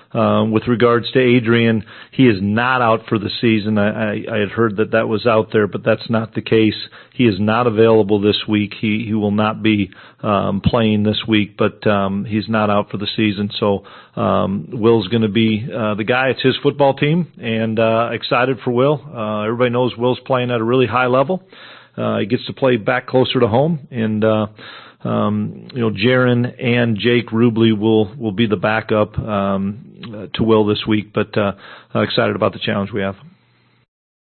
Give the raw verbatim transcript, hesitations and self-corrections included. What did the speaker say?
uh, with regards to Adrian, he is not out for the season. I, I, I had heard that that was out there, but that's not the case. He is not available this week. He, he will not be um, playing this week, but um, he's not out for the season. So um, Will's going to be uh, the guy. It's his football team, and uh, excited for Will. Uh, everybody knows Will's playing at a really high level. Uh, he gets to play back closer to home, and uh, um, you know, Jaron and Jake Rubley will will be the backup um, uh, to Will this week. But uh, excited about the challenge we have.